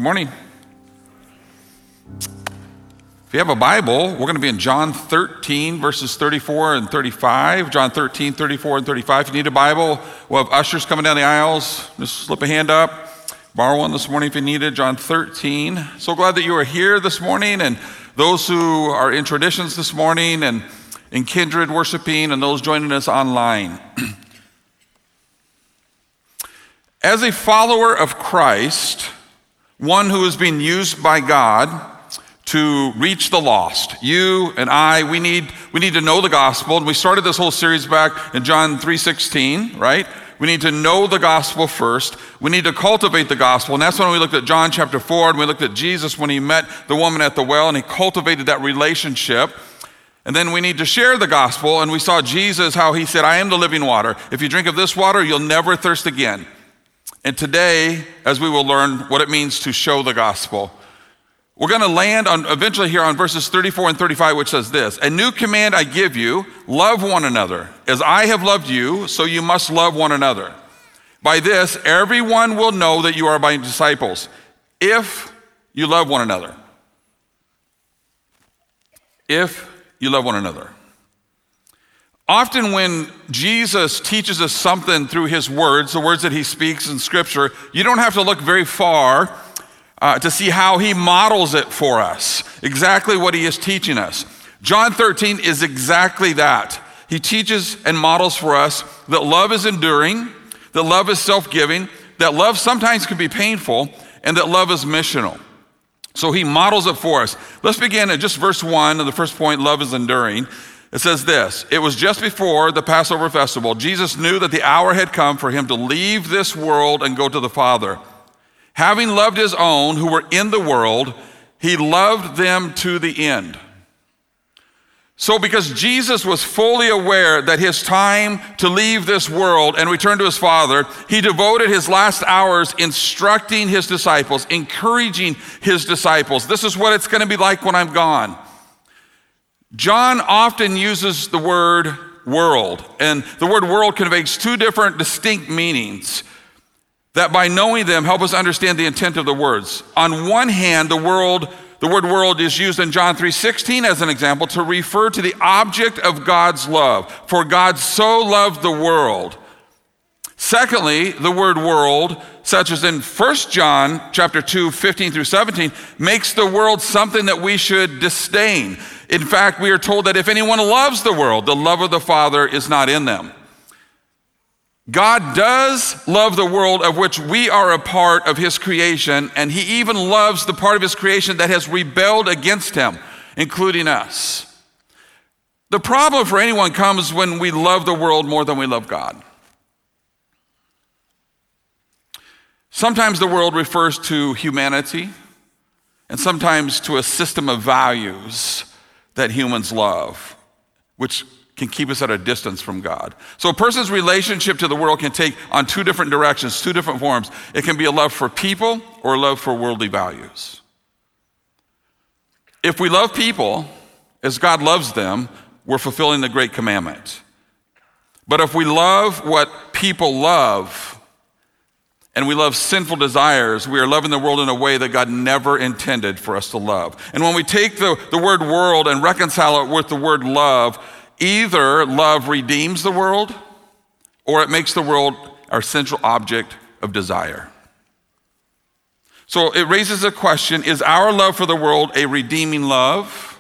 morning. If you have a Bible, we're going to be in John 13, verses 34 and 35. John 13, 34 and 35. If you need a Bible, we'll have ushers coming down the aisles. Just slip a hand up. Borrow one this morning if you need it. John 13. So glad that you are here this morning, and those who are in traditions this morning and in Kindred worshiping, and those joining us online. As a follower of Christ, one who is being used by God to reach the lost, you and I, we need to know the gospel. And we started this whole series back in John 3:16, right? We need to know the gospel first. We need to cultivate the gospel. And that's when we looked at John chapter 4, and we looked at Jesus when he met the woman at the well, and he cultivated that relationship. And then we need to share the gospel, and we saw Jesus, how he said, I am the living water. If you drink of this water, you'll never thirst again. And today, as we will learn what it means to show the gospel, we're going to land on eventually here on verses 34 and 35, which says this: a new command I give you, love one another. As I have loved you, so you must love one another. By this, everyone will know that you are my disciples, if you love one another. If you love one another. Often when Jesus teaches us something through his words, the words that he speaks in Scripture, you don't have to look very far to see how he models it for us, exactly what he is teaching us. John 13 is exactly that. He teaches and models for us that love is enduring, that love is self-giving, that love sometimes can be painful, and that love is missional. So he models it for us. Let's begin at just verse 1 of the first point, love is enduring. It says this: it was just before the Passover festival. Jesus knew that the hour had come for him to leave this world and go to the Father. Having loved his own who were in the world, he loved them to the end. So because Jesus was fully aware that his time to leave this world and return to his Father, he devoted his last hours instructing his disciples, encouraging his disciples. This is what it's going to be like when I'm gone. John often uses the word world, and the word world conveys two different distinct meanings that by knowing them help us understand the intent of the words. On one hand, the word world is used in John 3:16 as an example to refer to the object of God's love. For God so loved the world. Secondly, the word world, such as in 1 John chapter 2, 15 through 17, makes the world something that we should disdain. In fact, we are told that if anyone loves the world, the love of the Father is not in them. God does love the world of which we are a part of his creation, and he even loves the part of his creation that has rebelled against him, including us. The problem for anyone comes when we love the world more than we love God. Sometimes the world refers to humanity, and sometimes to a system of values that humans love, which can keep us at a distance from God. So a person's relationship to the world can take on two different directions, two different forms. It can be a love for people or a love for worldly values. If we love people as God loves them, we're fulfilling the great commandment. But if we love what people love, and we love sinful desires, we are loving the world in a way that God never intended for us to love. And when we take the word world and reconcile it with the word love, either love redeems the world or it makes the world our central object of desire. So it raises a question: is our love for the world a redeeming love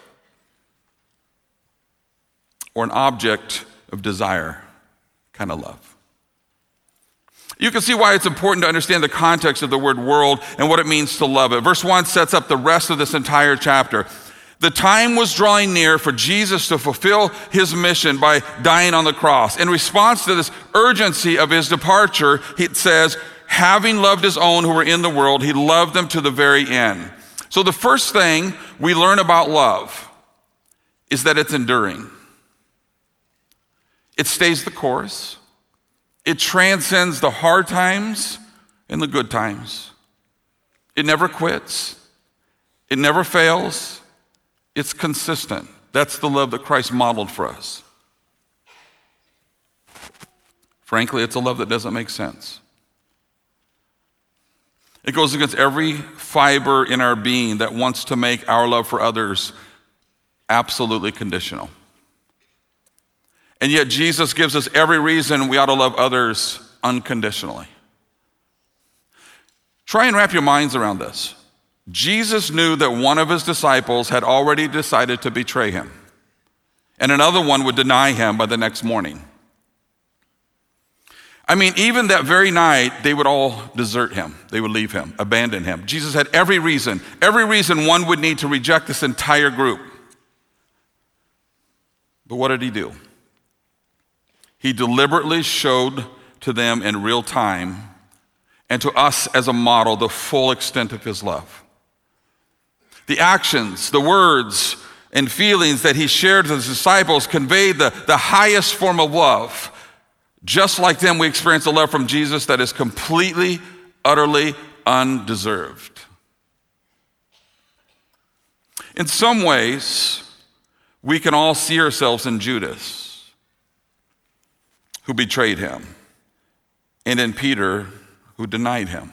or an object of desire kind of love? You can see why it's important to understand the context of the word world and what it means to love it. Verse 1 sets up the rest of this entire chapter. The time was drawing near for Jesus to fulfill his mission by dying on the cross. In response to this urgency of his departure, it says, having loved his own who were in the world, he loved them to the very end. So the first thing we learn about love is that it's enduring. It stays the course. It transcends the hard times and the good times. It never quits. It never fails. It's consistent. That's the love that Christ modeled for us. Frankly, it's a love that doesn't make sense. It goes against every fiber in our being that wants to make our love for others absolutely conditional. And yet Jesus gives us every reason we ought to love others unconditionally. Try and wrap your minds around this. Jesus knew that one of his disciples had already decided to betray him, and another one would deny him by the next morning. I mean, even that very night, they would all desert him. They would leave him, abandon him. Jesus had every reason one would need to reject this entire group. But what did he do? He deliberately showed to them in real time and to us as a model the full extent of his love. The actions, the words, and feelings that he shared with his disciples conveyed the highest form of love. Just like them, we experience a love from Jesus that is completely, utterly undeserved. In some ways, we can all see ourselves in Judas, who betrayed him, and in Peter, who denied him.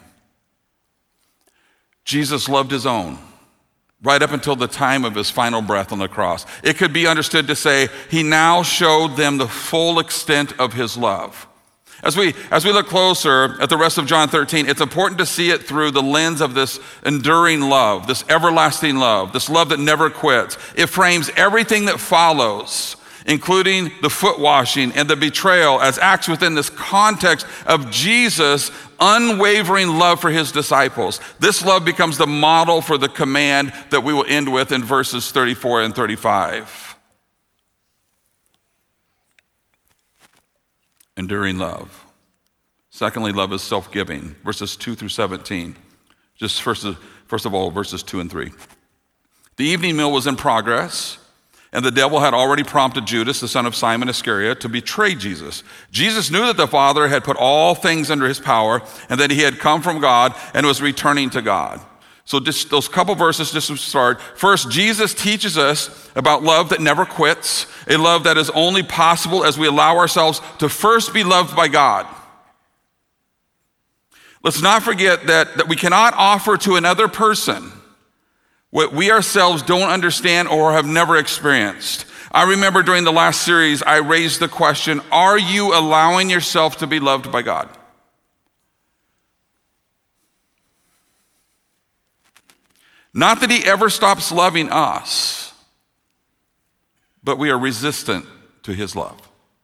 Jesus loved his own right up until the time of his final breath on the cross. It could be understood to say he now showed them the full extent of his love. As we look closer at the rest of John 13, it's important to see it through the lens of this enduring love, this everlasting love, this love that never quits. It frames everything that follows, including the foot washing and the betrayal, as acts within this context of Jesus' unwavering love for his disciples. This love becomes the model for the command that we will end with in verses 34 and 35. Enduring love. Secondly, love is self-giving. Verses 2 through 17. Just first of all, verses 2 and 3. The evening meal was in progress, and the devil had already prompted Judas, the son of Simon Iscariot, to betray Jesus. Jesus knew that the Father had put all things under his power, and that he had come from God and was returning to God. So just those couple verses just to start. First, Jesus teaches us about love that never quits, a love that is only possible as we allow ourselves to first be loved by God. Let's not forget that we cannot offer to another person what we ourselves don't understand or have never experienced. I remember during the last series, I raised the question, are you allowing yourself to be loved by God? Not that he ever stops loving us, but we are resistant to his love.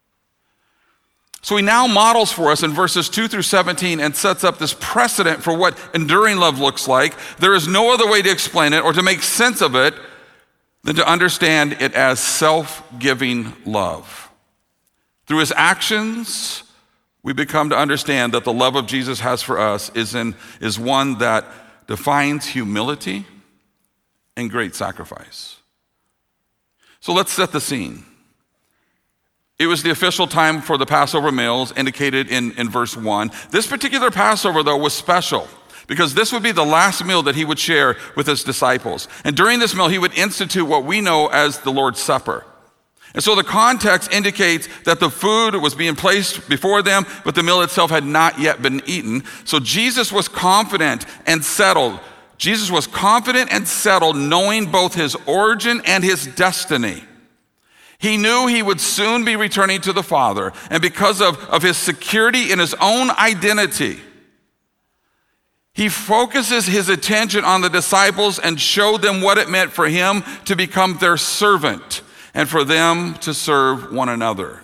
So he now models for us in verses 2 through 17 and sets up this precedent for what enduring love looks like. There is no other way to explain it or to make sense of it than to understand it as self-giving love. Through his actions, we become to understand that the love of Jesus has for us is one that defines humility and great sacrifice. So let's set the scene. It was the official time for the Passover meals indicated in verse 1. This particular Passover, though, was special because this would be the last meal that he would share with his disciples. And during this meal, he would institute what we know as the Lord's Supper. And so the context indicates that the food was being placed before them, but the meal itself had not yet been eaten. So Jesus was confident and settled. Jesus was confident and settled, knowing both his origin and his destiny. He knew he would soon be returning to the Father, and because of his security in his own identity, he focuses his attention on the disciples and showed them what it meant for him to become their servant and for them to serve one another.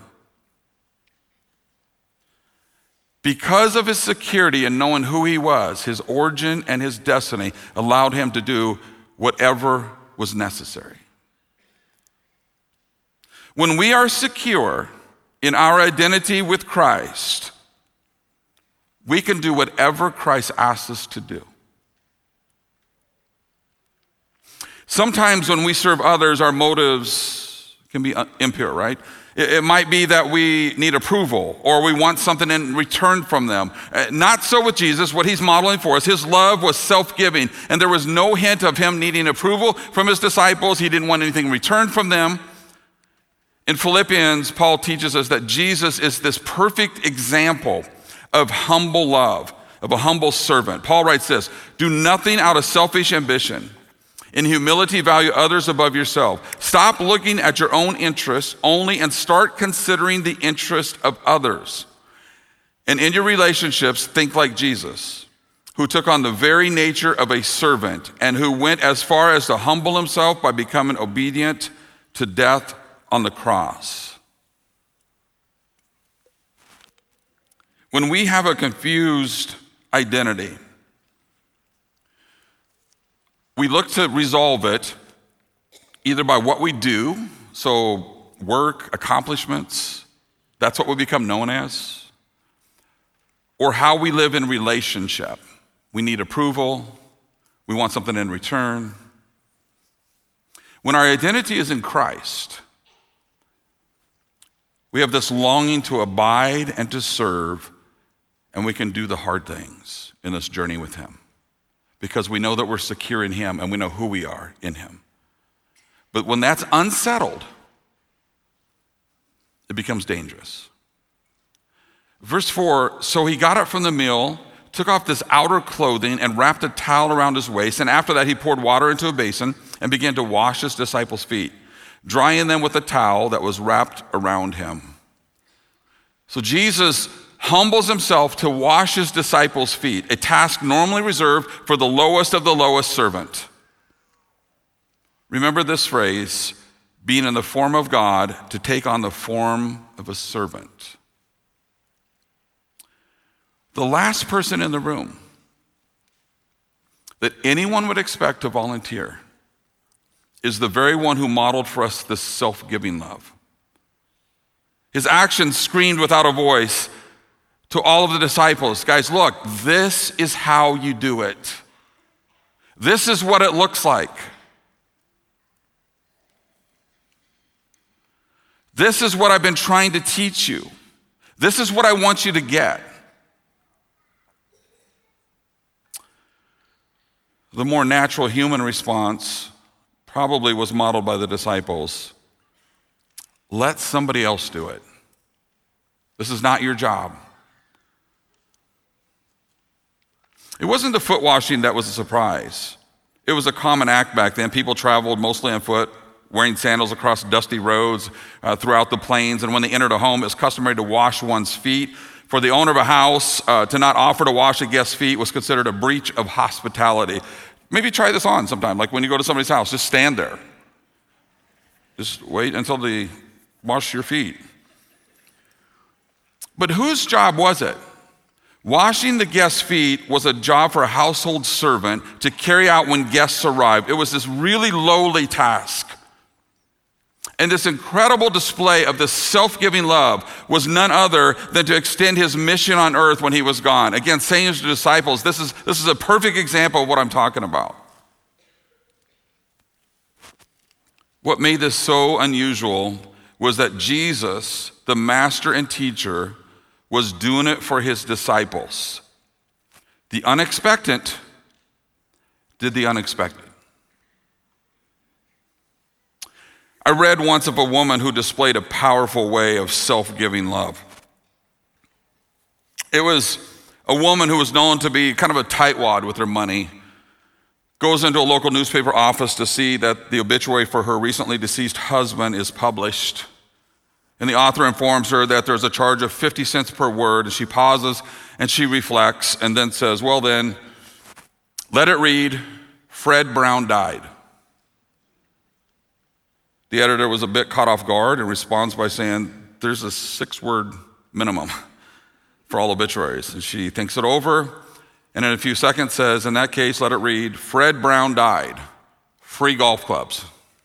Because of his security in knowing who he was, his origin and his destiny allowed him to do whatever was necessary. When we are secure in our identity with Christ, we can do whatever Christ asks us to do. Sometimes when we serve others, our motives can be impure, right? It might be that we need approval or we want something in return from them. Not so with Jesus. What he's modeling for us, his love was self-giving, and there was no hint of him needing approval from his disciples. He didn't want anything in return from them. In Philippians, Paul teaches us that Jesus is this perfect example of humble love, of a humble servant. Paul writes this, do nothing out of selfish ambition. In humility, value others above yourself. Stop looking at your own interests only and start considering the interest of others. And in your relationships, think like Jesus, who took on the very nature of a servant and who went as far as to humble himself by becoming obedient to death on the cross. When we have a confused identity, we look to resolve it either by what we do, so work, accomplishments, that's what we become known as, or how we live in relationship. We need approval, we want something in return. When our identity is in Christ, we have this longing to abide and to serve, and we can do the hard things in this journey with him, because we know that we're secure in him and we know who we are in him. But when that's unsettled, it becomes dangerous. Verse 4, so he got up from the meal, took off this outer clothing and wrapped a towel around his waist, and after that he poured water into a basin and began to wash his disciples' feet, drying them with a towel that was wrapped around him. So Jesus humbles himself to wash his disciples' feet, a task normally reserved for the lowest of the lowest servant. Remember this phrase, being in the form of God to take on the form of a servant. The last person in the room that anyone would expect to volunteer is the very one who modeled for us this self-giving love. His actions screamed without a voice to all of the disciples, guys, look, this is how you do it. This is what it looks like. This is what I've been trying to teach you. This is what I want you to get. The more natural human response probably was modeled by the disciples. Let somebody else do it. This is not your job. It wasn't the foot washing that was a surprise. It was a common act back then. People traveled mostly on foot, wearing sandals across dusty roads throughout the plains. And when they entered a home, it was customary to wash one's feet. For the owner of a house, to not offer to wash a guest's feet was considered a breach of hospitality. Maybe try this on sometime, like when you go to somebody's house, just stand there. Just wait until they wash your feet. But whose job was it? Washing the guest's feet was a job for a household servant to carry out when guests arrived. It was this really lowly task. And this incredible display of this self-giving love was none other than to extend his mission on earth when he was gone. Again, saying to the disciples, this is a perfect example of what I'm talking about. What made this so unusual was that Jesus, the master and teacher, was doing it for his disciples. The unexpected did the unexpected. I read once of a woman who displayed a powerful way of self-giving love. It was a woman who was known to be kind of a tightwad with her money, goes into a local newspaper office to see that the obituary for her recently deceased husband is published. And the author informs her that there's a charge of 50 cents per word, and she pauses and she reflects and then says, well then, let it read, Fred Brown died. The editor was a bit caught off guard and responds by saying, there's a 6-word minimum for all obituaries. And she thinks it over, and in a few seconds says, in that case, let it read, Fred Brown died, free golf clubs.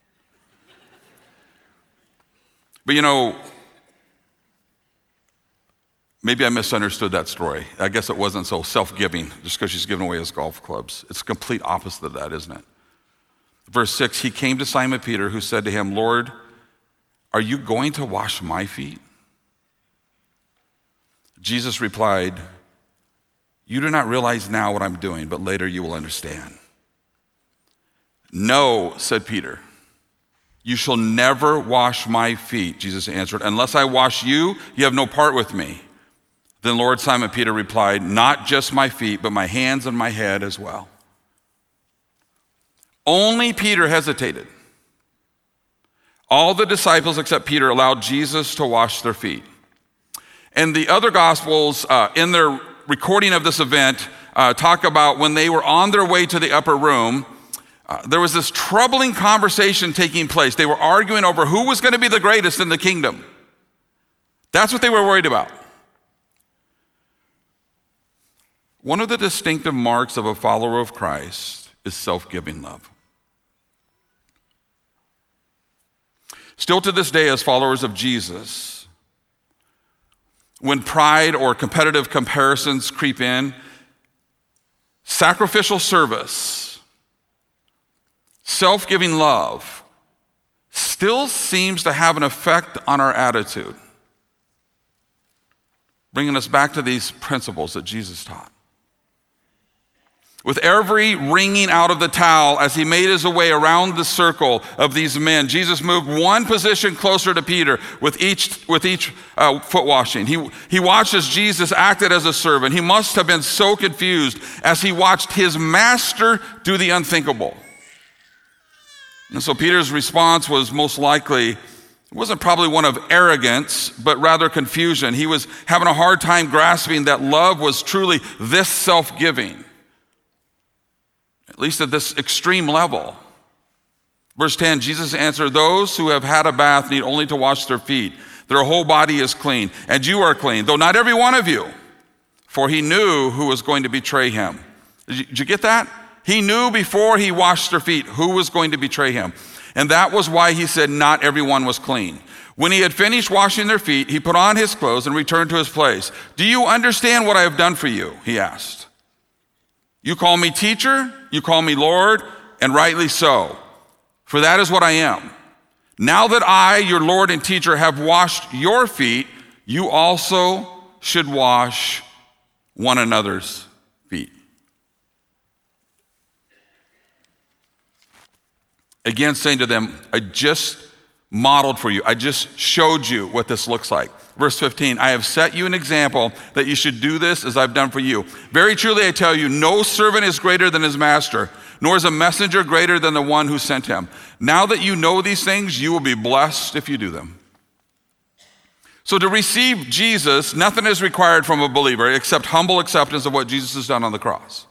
But you know, maybe I misunderstood that story. I guess it wasn't so self-giving just because she's giving away his golf clubs. It's the complete opposite of that, isn't it? Verse 6, he came to Simon Peter, who said to him, Lord, are you going to wash my feet? Jesus replied, you do not realize now what I'm doing, but later you will understand. No, said Peter. You shall never wash my feet, Jesus answered. Unless I wash you, you have no part with me. Then Lord Simon Peter replied, not just my feet, but my hands and my head as well. Only Peter hesitated. All the disciples except Peter allowed Jesus to wash their feet. And the other Gospels, in their recording of this event, talk about when they were on their way to the upper room, there was this troubling conversation taking place. They were arguing over who was going to be the greatest in the kingdom. That's what they were worried about. One of the distinctive marks of a follower of Christ is self-giving love. Still to this day, as followers of Jesus, when pride or competitive comparisons creep in, sacrificial service, self-giving love still seems to have an effect on our attitude, bringing us back to these principles that Jesus taught. With every wringing out of the towel as he made his way around the circle of these men, Jesus moved one position closer to Peter with each foot washing. He watched as Jesus acted as a servant. He must have been so confused as he watched his master do the unthinkable. And so Peter's response was most likely, it wasn't probably one of arrogance, but rather confusion. He was having a hard time grasping that love was truly this self-giving, at least at this extreme level. Verse 10, Jesus answered, those who have had a bath need only to wash their feet. Their whole body is clean, and you are clean, though not every one of you. For he knew who was going to betray him. Did you get that? He knew before he washed their feet who was going to betray him. And that was why he said not everyone was clean. When he had finished washing their feet, he put on his clothes and returned to his place. Do you understand what I have done for you? He asked. You call me teacher, you call me Lord, and rightly so, for that is what I am. Now that I, your Lord and teacher, have washed your feet, you also should wash one another's feet. Again, saying to them, I just modeled for you. I just showed you what this looks like. Verse 15, I have set you an example that you should do this as I've done for you. Very truly I tell you, no servant is greater than his master, nor is a messenger greater than the one who sent him. Now that you know these things, you will be blessed if you do them. So to receive Jesus, nothing is required from a believer except humble acceptance of what Jesus has done on the cross.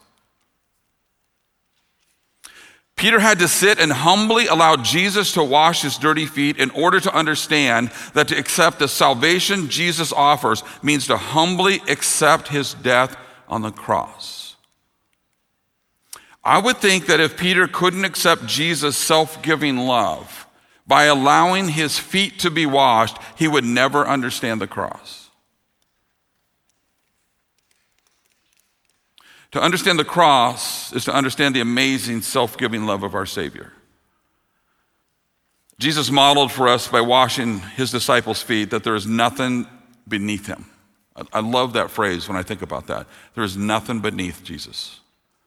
Peter had to sit and humbly allow Jesus to wash his dirty feet in order to understand that to accept the salvation Jesus offers means to humbly accept his death on the cross. I would think that if Peter couldn't accept Jesus' self-giving love by allowing his feet to be washed, he would never understand the cross. To understand the cross is to understand the amazing self-giving love of our Savior. Jesus modeled for us by washing his disciples' feet that there is nothing beneath him. I love that phrase when I think about that. There is nothing beneath Jesus.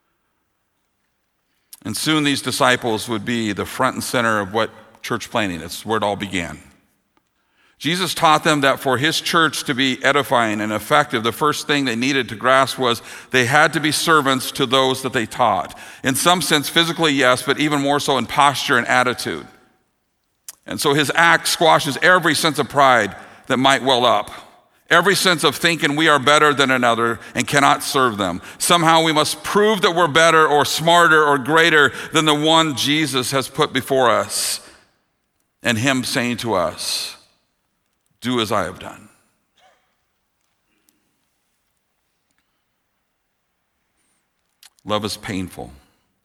And soon these disciples would be the front and center of what church planting, it's where it all began. Jesus taught them that for his church to be edifying and effective, the first thing they needed to grasp was they had to be servants to those that they taught. In some sense, physically, yes, but even more so in posture and attitude. And so his act squashes every sense of pride that might well up, every sense of thinking we are better than another and cannot serve them. Somehow we must prove that we're better or smarter or greater than the one Jesus has put before us. And him saying to us, do as I have done. Love is painful.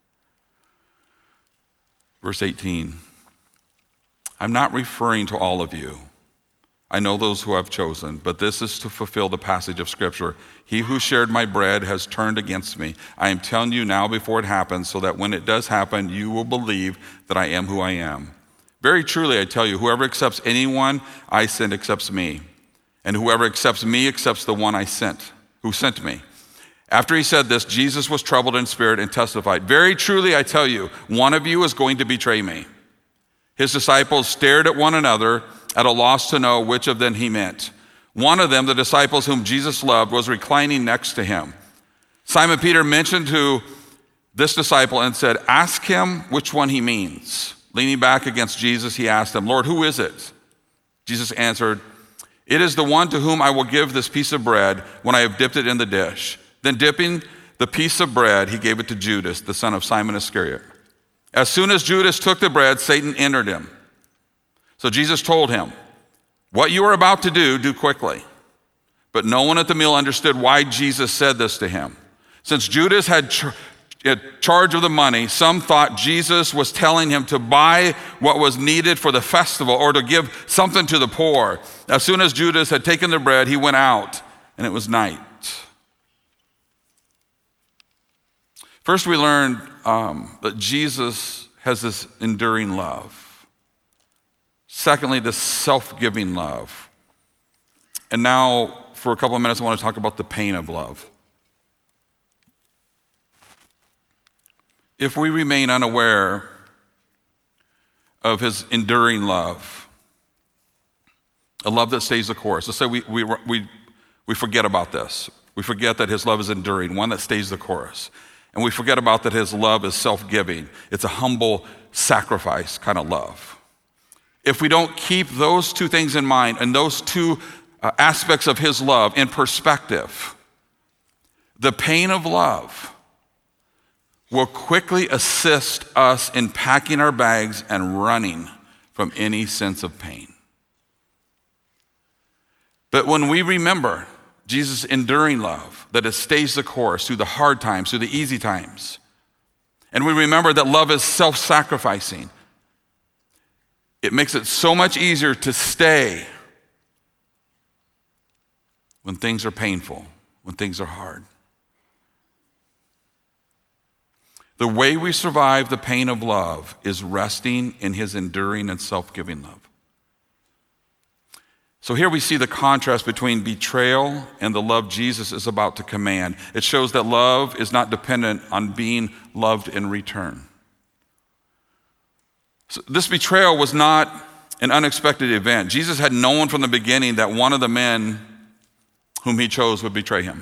Verse 18, I'm not referring to all of you. I know those who I've chosen, but this is to fulfill the passage of Scripture. He who shared my bread has turned against me. I am telling you now before it happens, so that when it does happen, you will believe that I am who I am. Very truly, I tell you, whoever accepts anyone I send accepts me. And whoever accepts me accepts the one I sent, who sent me. After he said this, Jesus was troubled in spirit and testified, very truly, I tell you, one of you is going to betray me. His disciples stared at one another at a loss to know which of them he meant. One of them, the disciples whom Jesus loved, was reclining next to him. Simon Peter mentioned to this disciple and said, "Ask him which one he means." Leaning back against Jesus, he asked him, "Lord, who is it?" Jesus answered, "It is the one to whom I will give this piece of bread when I have dipped it in the dish." Then dipping the piece of bread, he gave it to Judas, the son of Simon Iscariot. As soon as Judas took the bread, Satan entered him. So Jesus told him, "What you are about to do, do quickly." But no one at the meal understood why Jesus said this to him. Since Judas had charge of the money, some thought Jesus was telling him to buy what was needed for the festival or to give something to the poor. As soon as Judas had taken the bread, he went out, and it was night. First, we learned that Jesus has this enduring love. Secondly, this self-giving love. And now, for a couple of minutes, I want to talk about the pain of love. If we remain unaware of his enduring love, a love that stays the course. Let's say we forget about this. We forget that his love is enduring, one that stays the course. And we forget about that his love is self-giving. It's a humble sacrifice kind of love. If we don't keep those two things in mind and those two aspects of his love in perspective, the pain of love will quickly assist us in packing our bags and running from any sense of pain. But when we remember Jesus' enduring love, that it stays the course through the hard times, through the easy times, and we remember that love is self-sacrificing, it makes it so much easier to stay when things are painful, when things are hard. The way we survive the pain of love is resting in his enduring and self-giving love. So here we see the contrast between betrayal and the love Jesus is about to command. It shows that love is not dependent on being loved in return. So this betrayal was not an unexpected event. Jesus had known from the beginning that one of the men whom he chose would betray him.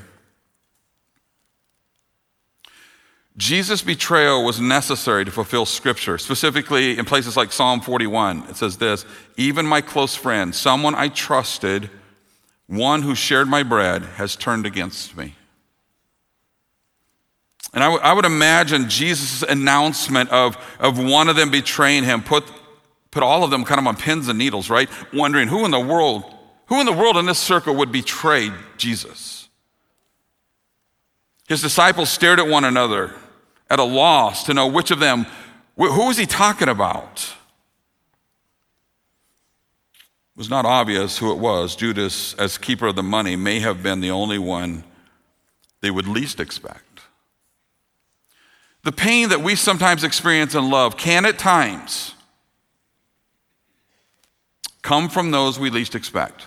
Jesus' betrayal was necessary to fulfill Scripture, specifically in places like Psalm 41. It says this, "Even my close friend, someone I trusted, one who shared my bread, has turned against me." And I would imagine Jesus' announcement of one of them betraying him put all of them kind of on pins and needles, right? Wondering who in the world in this circle would betray Jesus? His disciples stared at one another, at a loss to know which of them, who was he talking about? It was not obvious who it was. Judas, as keeper of the money, may have been the only one they would least expect. The pain that we sometimes experience in love can at times come from those we least expect.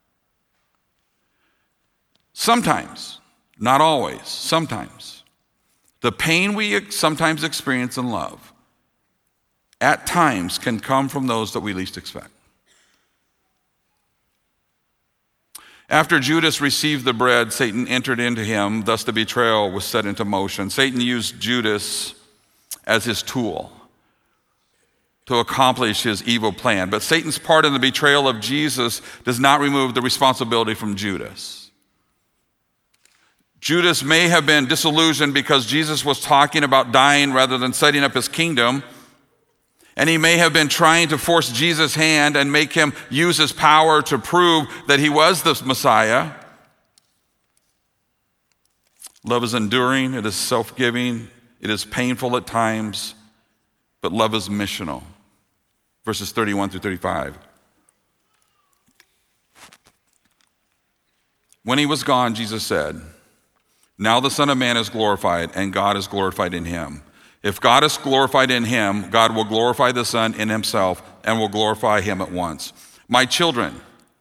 Sometimes, not always, sometimes. The pain we sometimes experience in love at times can come from those that we least expect. After Judas received the bread, Satan entered into him, thus the betrayal was set into motion. Satan used Judas as his tool to accomplish his evil plan. But Satan's part in the betrayal of Jesus does not remove the responsibility from Judas. Judas may have been disillusioned because Jesus was talking about dying rather than setting up his kingdom. And he may have been trying to force Jesus' hand and make him use his power to prove that he was the Messiah. Love is enduring, it is self-giving, it is painful at times, but love is missional. Verses 31 through 35. When he was gone, Jesus said, "Now the Son of Man is glorified, and God is glorified in him. If God is glorified in him, God will glorify the Son in himself and will glorify him at once. My children,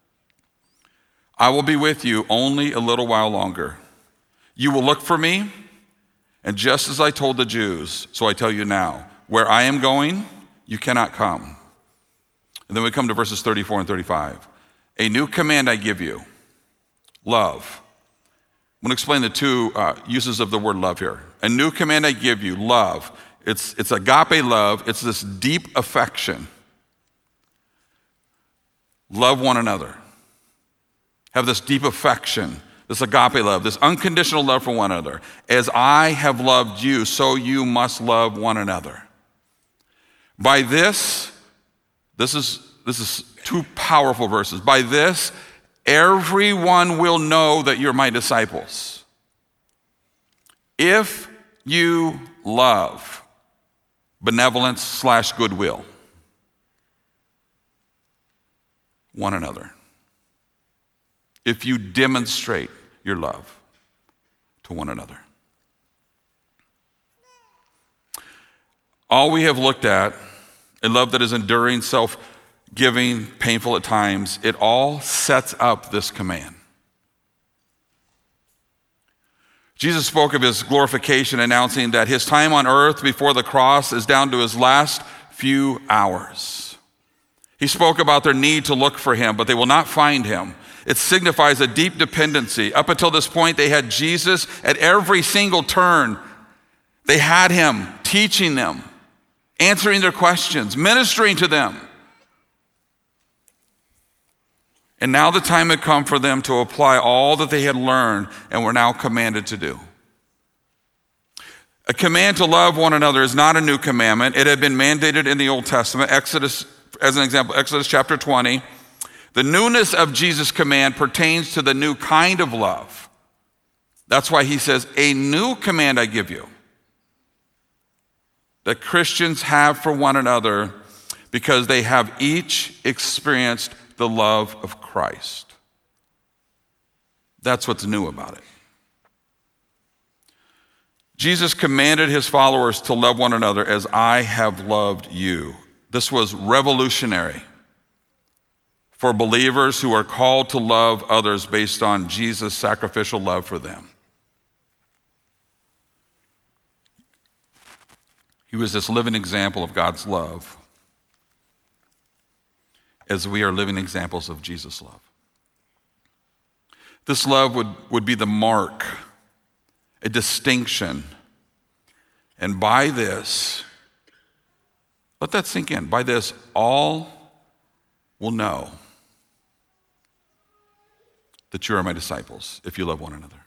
I will be with you only a little while longer. You will look for me, and just as I told the Jews, so I tell you now, where I am going, you cannot come." And then we come to verses 34 and 35. "A new command I give you, love. I'm going to explain the two uses of the word love here. A new command I give you, love. It's agape love. It's this deep affection. Love one another. Have this deep affection, this agape love, this unconditional love for one another. As I have loved you, so you must love one another. By this is two powerful verses. By this, everyone will know that you're my disciples. If you love benevolence/goodwill one another. If you demonstrate your love to one another. All we have looked at, a love that is enduring, self-giving, painful at times, it all sets up this command. Jesus spoke of his glorification, announcing that his time on earth before the cross is down to his last few hours. He spoke about their need to look for him, but they will not find him. It signifies a deep dependency. Up until this point, they had Jesus at every single turn. They had him teaching them, answering their questions, ministering to them. And now the time had come for them to apply all that they had learned and were now commanded to do. A command to love one another is not a new commandment. It had been mandated in the Old Testament. Exodus, as an example, Exodus chapter 20. The newness of Jesus' command pertains to the new kind of love. That's why he says, a new command I give you. That Christians have for one another because they have each experienced the love of Christ. That's what's new about it. Jesus commanded his followers to love one another as I have loved you. This was revolutionary for believers who are called to love others based on Jesus' sacrificial love for them. He was this living example of God's love as we are living examples of Jesus' love. This love would be the mark, a distinction. And by this, let that sink in. By this, all will know that you are my disciples if you love one another.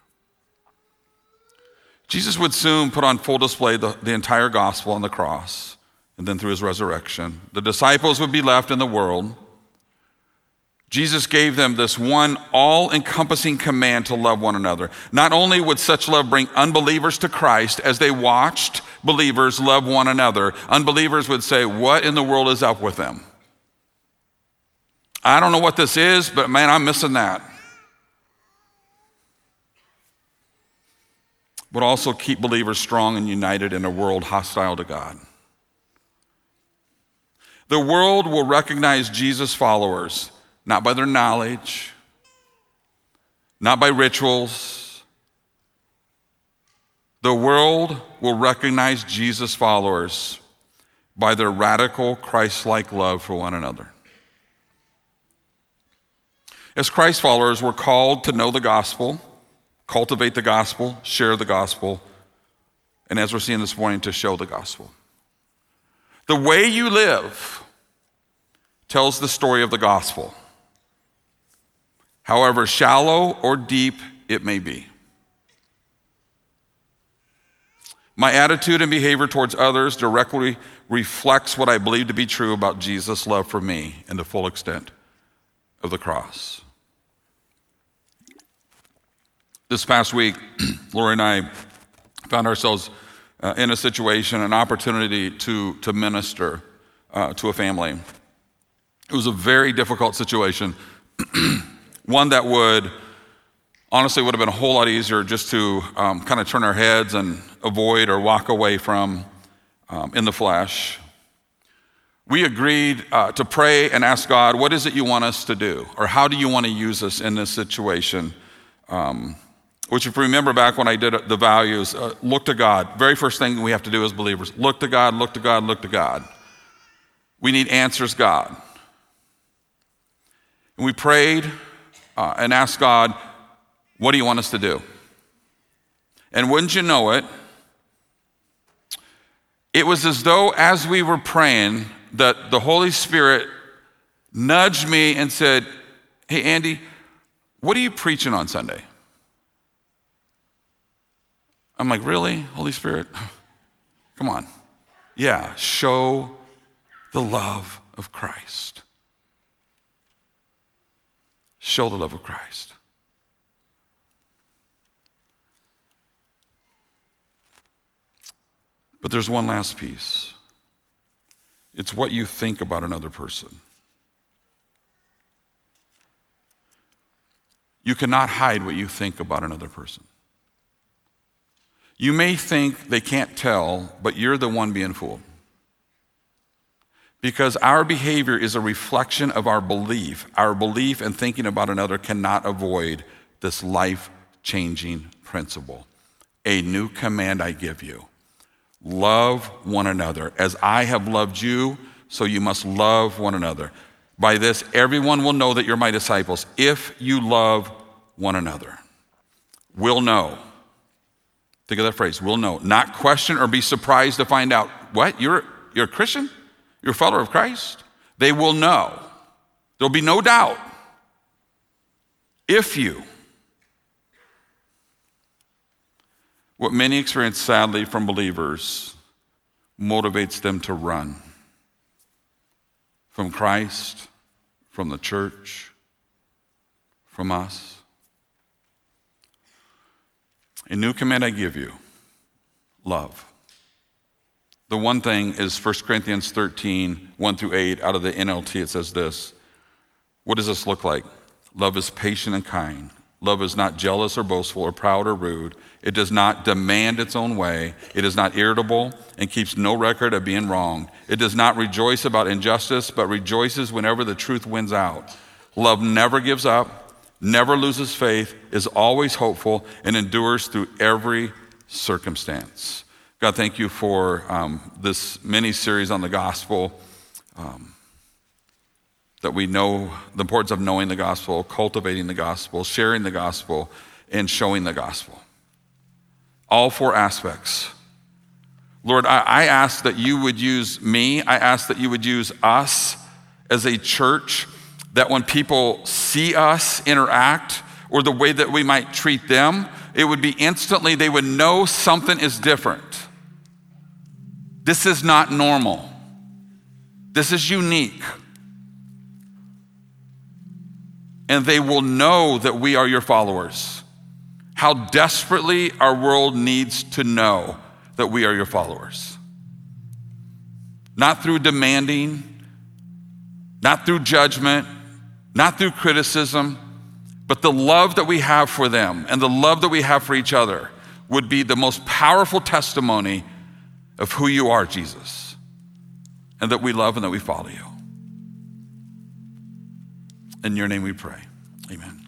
Jesus would soon put on full display the entire gospel on the cross, and then through his resurrection. The disciples would be left in the world. Jesus gave them this one all-encompassing command to love one another. Not only would such love bring unbelievers to Christ as they watched believers love one another, unbelievers would say, what in the world is up with them? I don't know what this is, but man, I'm missing that. Would also keep believers strong and united in a world hostile to God. The world will recognize Jesus' followers not by their knowledge, not by rituals. The world will recognize Jesus' followers by their radical Christ-like love for one another. As Christ followers, we're called to know the gospel, cultivate the gospel, share the gospel, and as we're seeing this morning, to show the gospel. The way you live tells the story of the gospel, however shallow or deep it may be. My attitude and behavior towards others directly reflects what I believe to be true about Jesus' love for me and the full extent of the cross. This past week, Lori and I found ourselves in a situation, an opportunity to minister to a family. It was a very difficult situation, one that would have been a whole lot easier just to kind of turn our heads and avoid or walk away from in the flesh. We agreed to pray and ask God, what is it you want us to do? Or how do you want to use us in this situation? Which, if you remember back when I did the values, look to God. Very first thing we have to do as believers, look to God, look to God, look to God. We need answers, God. And we prayed and asked God, What do you want us to do? And wouldn't you know it, it was as though as we were praying that the Holy Spirit nudged me and said, hey, Andy, what are you preaching on Sunday? I'm like, really, Holy Spirit? Come on. Yeah, show the love of Christ. Show the love of Christ. But there's one last piece. It's what you think about another person. You cannot hide what you think about another person. You may think they can't tell, but you're the one being fooled. Because our behavior is a reflection of our belief. Our belief and thinking about another cannot avoid this life-changing principle. A new command I give you. Love one another. As I have loved you, so you must love one another. By this, everyone will know that you're my disciples, if you love one another. Will know. Think of that phrase, will know. Not question or be surprised to find out, what? You're a Christian? You're a follower of Christ? They will know. There'll be no doubt. If you. What many experience, sadly, from believers motivates them to run from Christ, from the church, from us. A new command I give you, love. The one thing is 1 Corinthians 13, 1-8, out of the NLT, it says this. What does this look like? Love is patient and kind. Love is not jealous or boastful or proud or rude. It does not demand its own way. It is not irritable and keeps no record of being wrong. It does not rejoice about injustice, but rejoices whenever the truth wins out. Love never gives up, never loses faith, is always hopeful, and endures through every circumstance. God, thank you for this mini-series on the gospel, that we know the importance of knowing the gospel, cultivating the gospel, sharing the gospel, and showing the gospel. All four aspects. Lord, I ask that you would use me. I ask that you would use us as a church, that when people see us interact or the way that we might treat them, it would be instantly, they would know something is different. This is not normal. This is unique. And they will know that we are your followers. How desperately our world needs to know that we are your followers. Not through demanding, not through judgment, not through criticism, but the love that we have for them and the love that we have for each other would be the most powerful testimony of who you are, Jesus, and that we love and that we follow you. In your name we pray. Amen.